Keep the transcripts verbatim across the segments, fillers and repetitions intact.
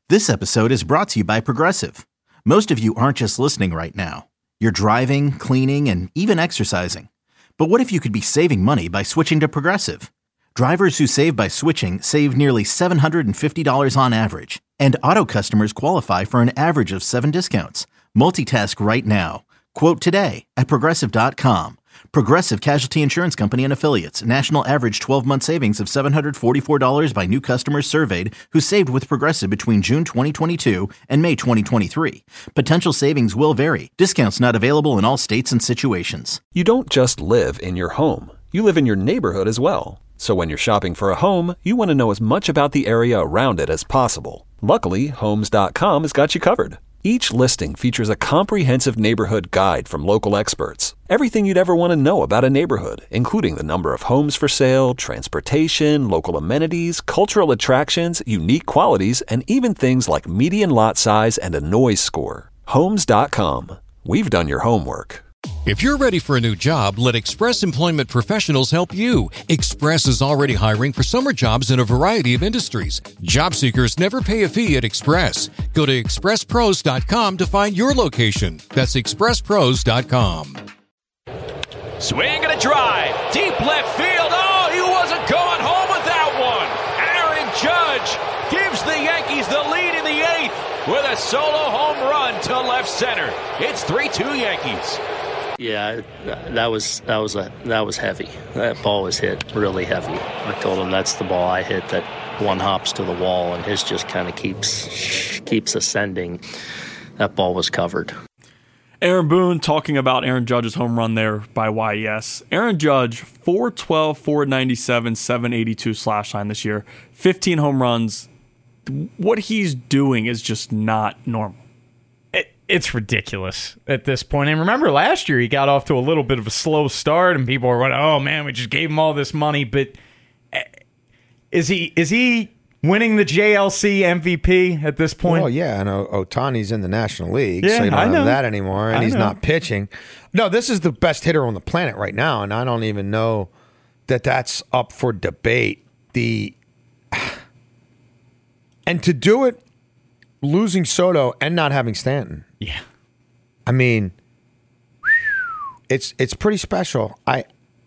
This episode is brought to you by Progressive. Most of you aren't just listening right now. You're driving, cleaning, and even exercising. But what if you could be saving money by switching to Progressive? Drivers who save by switching save nearly seven hundred fifty dollars on average. And auto customers qualify for an average of seven discounts. Multitask right now. Quote today at Progressive dot com. Progressive Casualty Insurance Company and Affiliates. National average twelve-month savings of seven hundred forty-four dollars by new customers surveyed who saved with Progressive between June twenty twenty-two and May twenty twenty-three. Potential savings will vary. Discounts not available in all states and situations. You don't just live in your home. You live in your neighborhood as well. So when you're shopping for a home, you want to know as much about the area around it as possible. Luckily, Homes dot com has got you covered. Each listing features a comprehensive neighborhood guide from local experts. Everything you'd ever want to know about a neighborhood, including the number of homes for sale, transportation, local amenities, cultural attractions, unique qualities, and even things like median lot size and a noise score. Homes dot com. We've done your homework. If you're ready for a new job, let Express Employment Professionals help you. Express is already hiring for summer jobs in a variety of industries. Job seekers never pay a fee at Express. Go to express pros dot com to find your location. That's express pros dot com. Swing and a drive. Deep left field. Oh, he wasn't going home with that one. Aaron Judge gives the Yankees the lead in the eighth with a solo home run to left center. It's three two Yankees. Yeah, that was that was a that was heavy. That ball was hit really heavy. I told him that's the ball I hit that one hops to the wall, and his just kind of keeps keeps ascending. That ball was covered. Aaron Boone talking about Aaron Judge's home run there by Y E S. Aaron Judge, four twelve, four ninety-seven, seven eighty-two slash line this year. fifteen home runs. What he's doing is just not normal. It's ridiculous at this point. And remember, last year he got off to a little bit of a slow start, and people were going, "Oh man, we just gave him all this money." But is he is he winning the J L C M V P at this point? Well, yeah, and Ohtani's in the National League, yeah, so you don't I have know. that anymore, and I he's know. not pitching. No, this is the best hitter on the planet right now, and I don't even know that that's up for debate. The and to do it, losing Soto and not having Stanton. Yeah. I mean, it's it's pretty special. I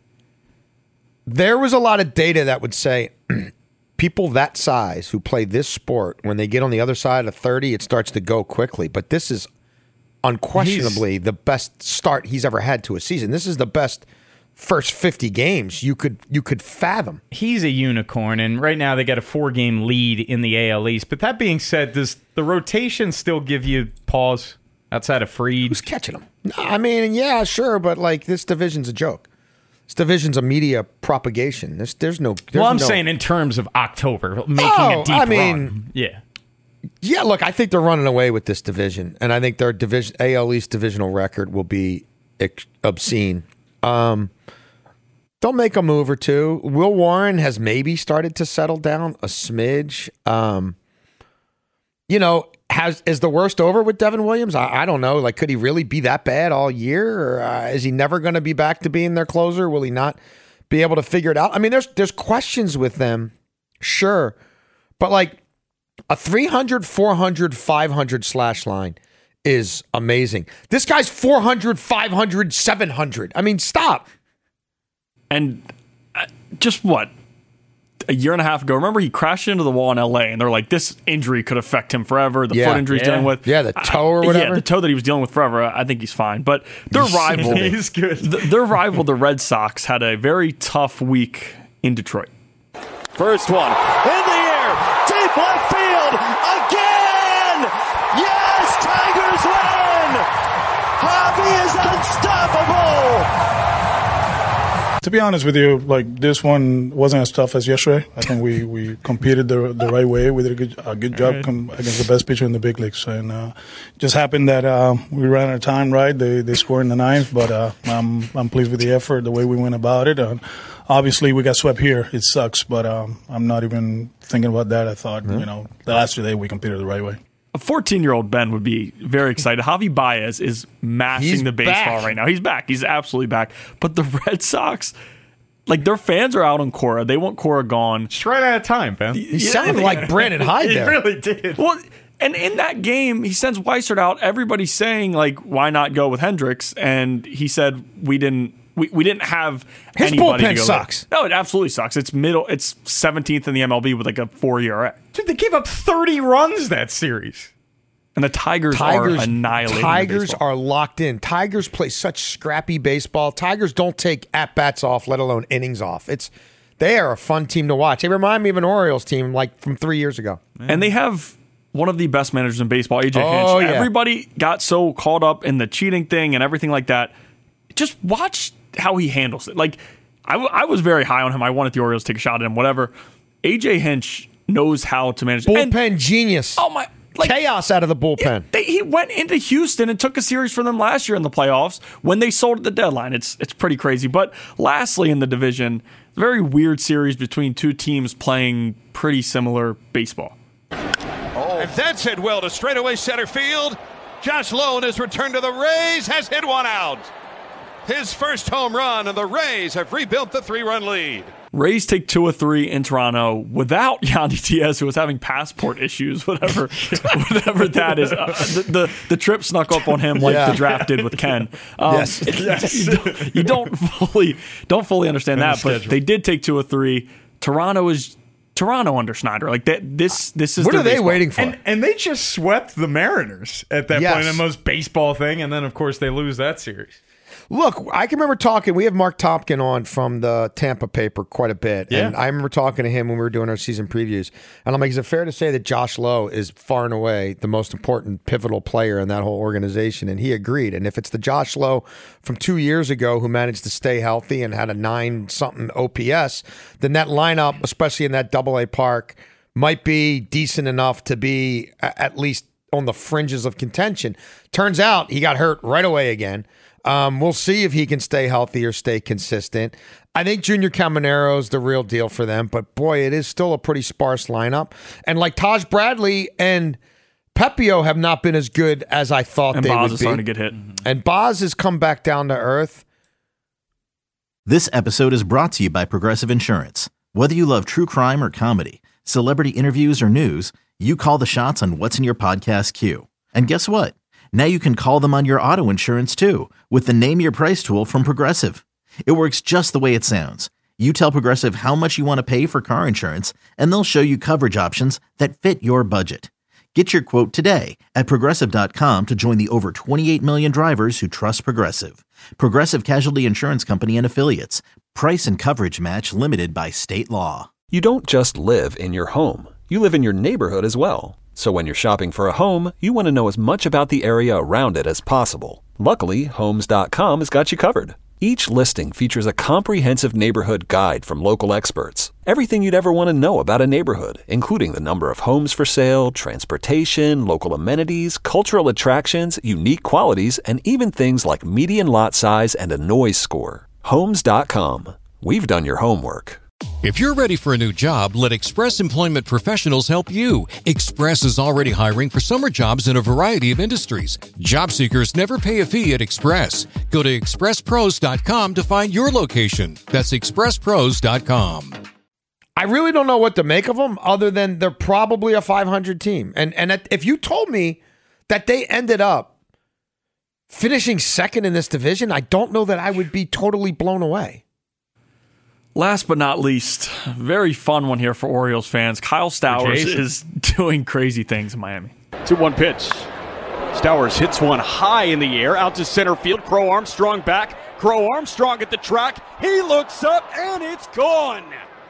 There was a lot of data that would say people that size who play this sport, when they get on the other side of thirty, it starts to go quickly. But this is unquestionably he's, the best start he's ever had to a season. This is the best first fifty games you could you could fathom. He's a unicorn, and right now they got a four-game lead in the A L East. But that being said, does the rotation still give you pause outside of Fried? Who's catching them? No, I mean, yeah, sure, but like this division's a joke. This division's a media propagation. There's, there's no. There's well, I'm no, saying in terms of October, making oh, a deep I mean, run. Yeah. Yeah, look, I think they're running away with this division, and I think their division A L East divisional record will be ex- obscene. Um, they'll make a move or two. Will Warren has maybe started to settle down a smidge. Um, you know, has is the worst over with Devin Williams? I, I don't know. Like, could he really be that bad all year, or uh, is he never going to be back to being their closer? Will he not be able to figure it out? I mean, there's there's questions with them, sure, but like a three hundred, four hundred, five hundred slash line is amazing. This guy's four hundred, five hundred, seven hundred. I mean, stop. And uh, just what? A year and a half ago, remember he crashed into the wall in L A, and they're like, this injury could affect him forever. The Yeah. foot injury he's Yeah. dealing with. Yeah, the toe or I- whatever. Yeah, the toe that he was dealing with forever. I think he's fine. But their rival, He's good. th- their rival, the Red Sox, had a very tough week in Detroit. First one in the air, deep left field again. Yes, Tigers win. Javi is unstoppable. To be honest with you, like this one wasn't as tough as yesterday. I think we, we competed the the right way. We did a good a good job right. com- against the best pitcher in the big leagues, and uh, just happened that uh, we ran out of time. Right, they they scored in the ninth, but uh, I'm I'm pleased with the effort, the way we went about it. Uh, obviously, we got swept here. It sucks, but um, I'm not even thinking about that. I thought mm-hmm. you know the last two days we competed the right way. A fourteen-year-old Ben would be very excited. Javi Baez is mashing He's the baseball back. right now. He's back. He's absolutely back. But the Red Sox, like, their fans are out on Cora. They want Cora gone. Just right out of time, Ben. He sounded like Brandon Hyde He there. really did. Well, And in that game, he sends Weissert out. Everybody's saying, like, why not go with Hendricks? And he said, we didn't we, we didn't have His anybody bullpen to go sucks. With. No, it absolutely sucks. It's middle. It's seventeenth in the M L B with like a four E R A. Dude, they gave up thirty runs that series. And the Tigers, Tigers are annihilating Tigers baseball. are locked in. Tigers play such scrappy baseball. Tigers don't take at-bats off, let alone innings off. It's They are a fun team to watch. They remind me of an Orioles team like from three years ago. And they have one of the best managers in baseball, A J Oh, Hinch. yeah. Everybody got so caught up in the cheating thing and everything like that. Just watch how he handles it. Like, I, w- I was very high on him. I wanted the Orioles to take a shot at him, whatever. A J Hinch knows how to manage. Bullpen and, genius. Oh, my. Like, Chaos out of the bullpen. They, he went into Houston and took a series for them last year in the playoffs when they sold at the deadline. It's it's pretty crazy. But lastly in the division, a very weird series between two teams playing pretty similar baseball. Oh, and that's hit well to straightaway center field. Josh Lone has returned to the Rays, has hit one out. His first home run, and the Rays have rebuilt the three-run lead. Rays take two or three in Toronto without Yandy Diaz, who was having passport issues, whatever, whatever that is. Uh, the, the the trip snuck up on him like Yeah. the draft did with Ken. Um, Yes. it- Yes. You, don't, you don't fully don't fully understand that, but they did take two or three. Toronto is Toronto under Snyder. Like that. This this is What their are they baseball. waiting for? And and they just swept the Mariners at that Yes. point in the most baseball thing, and then of course they lose that series. Look, I can remember talking. We have Mark Topkin on from the Tampa paper quite a bit. Yeah. And I remember talking to him when we were doing our season previews. And I'm like, is it fair to say that Josh Lowe is far and away the most important pivotal player in that whole organization? And he agreed. And if it's the Josh Lowe from two years ago who managed to stay healthy and had a nine something O P S, then that lineup, especially in that double A park, might be decent enough to be a- at least on the fringes of contention. Turns out he got hurt right away again. Um, we'll see if he can stay healthy or stay consistent. I think Junior Camanero's the real deal for them, but boy, it is still a pretty sparse lineup. And like Taj Bradley and Pepio have not been as good as I thought And they Boz would is be. starting to get hit. And Boz has come back down to earth. This episode is brought to you by Progressive Insurance. Whether you love true crime or comedy, celebrity interviews or news, you call the shots on what's in your podcast queue. And guess what? Now you can call them on your auto insurance too with the Name Your Price tool from Progressive. It works just the way it sounds. You tell Progressive how much you want to pay for car insurance, and they'll show you coverage options that fit your budget. Get your quote today at Progressive dot com to join the over twenty-eight million drivers who trust Progressive. Progressive Casualty Insurance Company and Affiliates. Price and coverage match limited by state law. You don't just live in your home. You live in your neighborhood as well. So when you're shopping for a home, you want to know as much about the area around it as possible. Luckily, Homes dot com has got you covered. Each listing features a comprehensive neighborhood guide from local experts. Everything you'd ever want to know about a neighborhood, including the number of homes for sale, transportation, local amenities, cultural attractions, unique qualities, and even things like median lot size and a noise score. Homes dot com. We've done your homework. If you're ready for a new job, let Express Employment Professionals help you. Express is already hiring for summer jobs in a variety of industries. Job seekers never pay a fee at Express. Go to express pros dot com to find your location. That's express pros dot com. I really don't know what to make of them other than they're probably a five hundred team. And and if you told me that they ended up finishing second in this division, I don't know that I would be totally blown away. Last but not least, very fun one here for Orioles fans. Kyle Stowers is doing crazy things in Miami. two one pitch. Stowers hits one high in the air out to center field. Crow Armstrong back. Crow Armstrong at the track. He looks up and it's gone.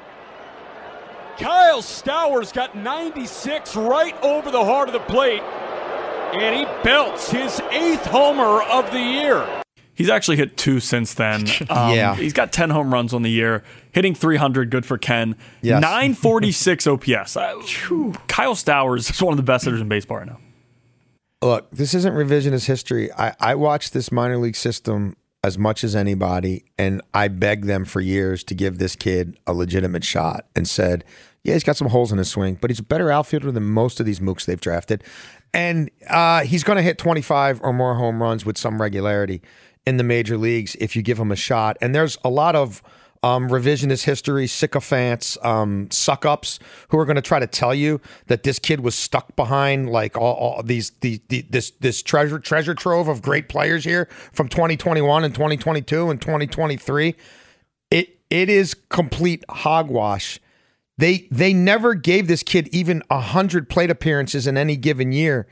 Kyle Stowers got ninety-six right over the heart of the plate. And he belts his eighth homer of the year. He's actually hit two since then. Um, Yeah. He's got ten home runs on the year, hitting three hundred, good for Ken. Yes. nine forty-six O P S. Uh, whew. Kyle Stowers is one of the best hitters in baseball right now. Look, this isn't revisionist history. I, I watched this minor league system as much as anybody, and I begged them for years to give this kid a legitimate shot and said, yeah, he's got some holes in his swing, but he's a better outfielder than most of these mooks they've drafted. And uh, he's going to hit twenty-five or more home runs with some regularity in the major leagues if you give him a shot. And there's a lot of um, revisionist history sycophants, um, suck-ups who are going to try to tell you that this kid was stuck behind like all, all these the, the this this treasure treasure trove of great players here from twenty twenty-one and twenty twenty-two and twenty twenty-three. It it is complete hogwash. They they never gave this kid even a hundred plate appearances in any given year.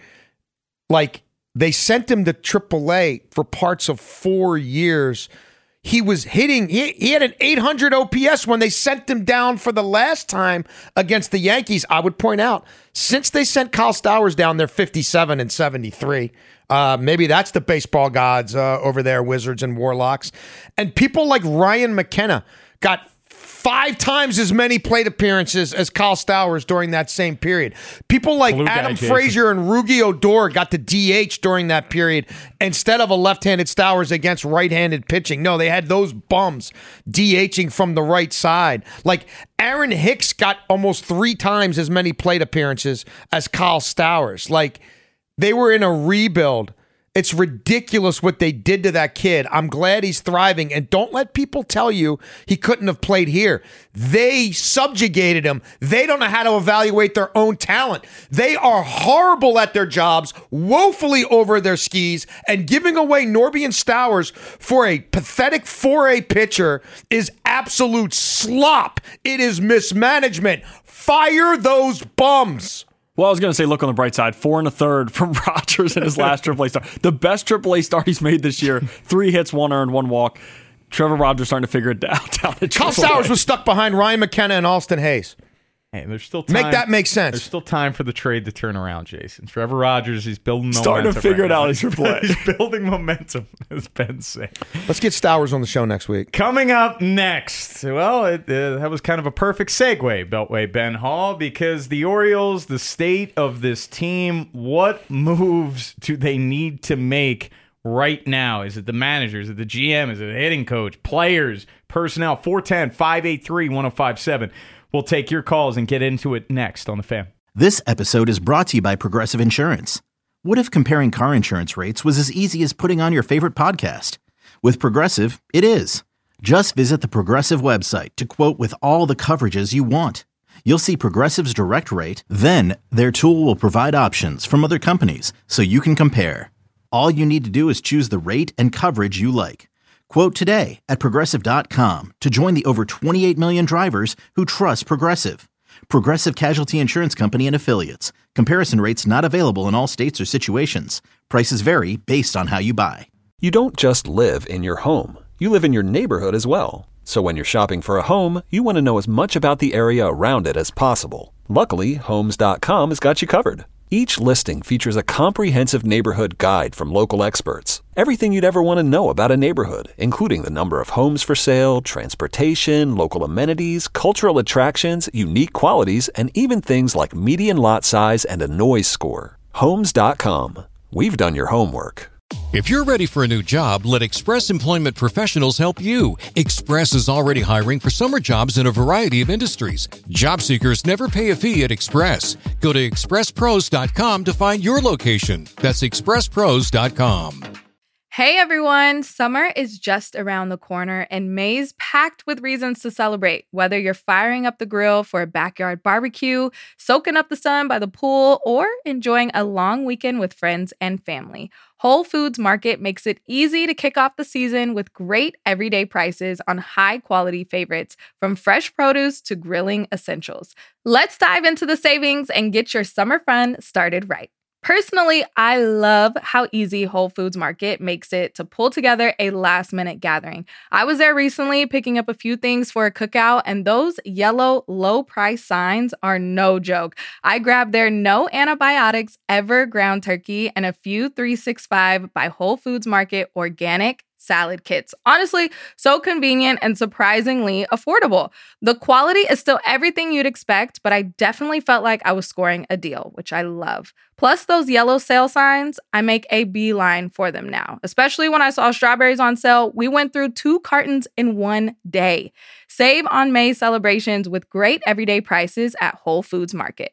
Like, they sent him to triple A for parts of four years. He was hitting, he, he had an eight hundred O P S when they sent him down for the last time against the Yankees. I would point out, since they sent Kyle Stowers down, they're fifty-seven and seventy-three. Uh, maybe that's the baseball gods uh, over there, Wizards and Warlocks. And people like Ryan McKenna got five times as many plate appearances as Kyle Stowers during that same period. People like Blue Adam guy, Frazier and Rugi Odor got to D H during that period instead of a left-handed Stowers against right-handed pitching. No, they had those bums DHing from the right side. Like, Aaron Hicks got almost three times as many plate appearances as Kyle Stowers. Like, they were in a rebuild. It's ridiculous what they did to that kid. I'm glad he's thriving. And don't let people tell you he couldn't have played here. They subjugated him. They don't know how to evaluate their own talent. They are horrible at their jobs, woefully over their skis, and giving away Norbian Stowers for a pathetic four A pitcher is absolute slop. It is mismanagement. Fire those bums. Well, I was going to say, look on the bright side. Four and a third from Rogers in his last triple A start. The best triple A start he's made this year. Three hits, one earned, one walk. Trevor Rogers starting to figure it out. down at Kyle Stowers was stuck behind Ryan McKenna and Austin Hayes. Hey, there's still time. Make that make sense. There's still time for the trade to turn around, Jason. Trevor Rogers, he's building momentum. Starting to figure right it out now. as you're playing. He's building momentum, as Ben said. Let's get Stowers on the show next week. Coming up next, well, it, uh, that was kind of a perfect segue, Beltway Ben Hall, because the Orioles, the state of this team, what moves do they need to make right now? Is it the manager? Is it the G M? Is it the hitting coach? Players? Personnel? four one zero, five eight three, one zero five seven. We'll take your calls and get into it next on The Fan. This episode is brought to you by Progressive Insurance. What if comparing car insurance rates was as easy as putting on your favorite podcast? With Progressive, it is. Just visit the Progressive website to quote with all the coverages you want. You'll see Progressive's direct rate, then their tool will provide options from other companies so you can compare. All you need to do is choose the rate and coverage you like. Quote today at Progressive dot com to join the over twenty-eight million drivers who trust Progressive. Progressive Casualty Insurance Company and Affiliates. Comparison rates not available in all states or situations. Prices vary based on how you buy. You don't just live in your home. You live in your neighborhood as well. So when you're shopping for a home, you want to know as much about the area around it as possible. Luckily, Homes dot com has got you covered. Each listing features a comprehensive neighborhood guide from local experts. Everything you'd ever want to know about a neighborhood, including the number of homes for sale, transportation, local amenities, cultural attractions, unique qualities, and even things like median lot size and a noise score. Homes dot com. We've done your homework. If you're ready for a new job, let Express Employment Professionals help you. Express is already hiring for summer jobs in a variety of industries. Job seekers never pay a fee at Express. Go to express pros dot com to find your location. That's express pros dot com. Hey everyone, summer is just around the corner and May's packed with reasons to celebrate. Whether you're firing up the grill for a backyard barbecue, soaking up the sun by the pool, or enjoying a long weekend with friends and family, Whole Foods Market makes it easy to kick off the season with great everyday prices on high-quality favorites, from fresh produce to grilling essentials. Let's dive into the savings and get your summer fun started right. Personally, I love how easy Whole Foods Market makes it to pull together a last-minute gathering. I was there recently picking up a few things for a cookout, and those yellow low-price signs are no joke. I grabbed their no antibiotics ever ground turkey and a few three sixty-five by Whole Foods Market organic salad kits. Honestly, so convenient and surprisingly affordable. The quality is still everything you'd expect, but I definitely felt like I was scoring a deal, which I love. Plus those yellow sale signs, I make a beeline for them now. Especially when I saw strawberries on sale, we went through two cartons in one day. Save on May celebrations with great everyday prices at Whole Foods Market.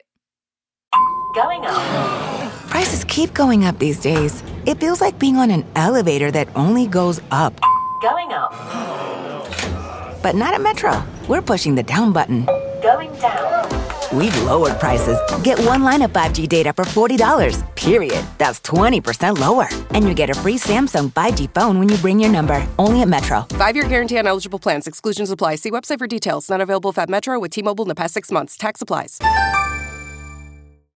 Going up. Prices keep going up these days. It feels like being on an elevator that only goes up. Going up. But not at Metro. We're pushing the down button. Going down. We've lowered prices. Get one line of five G data for forty dollars, period. That's twenty percent lower. And you get a free Samsung five G phone when you bring your number. Only at Metro. Five-year guarantee on eligible plans. Exclusions apply. See website for details. Not available at Metro with T-Mobile in the past six months. Tax applies.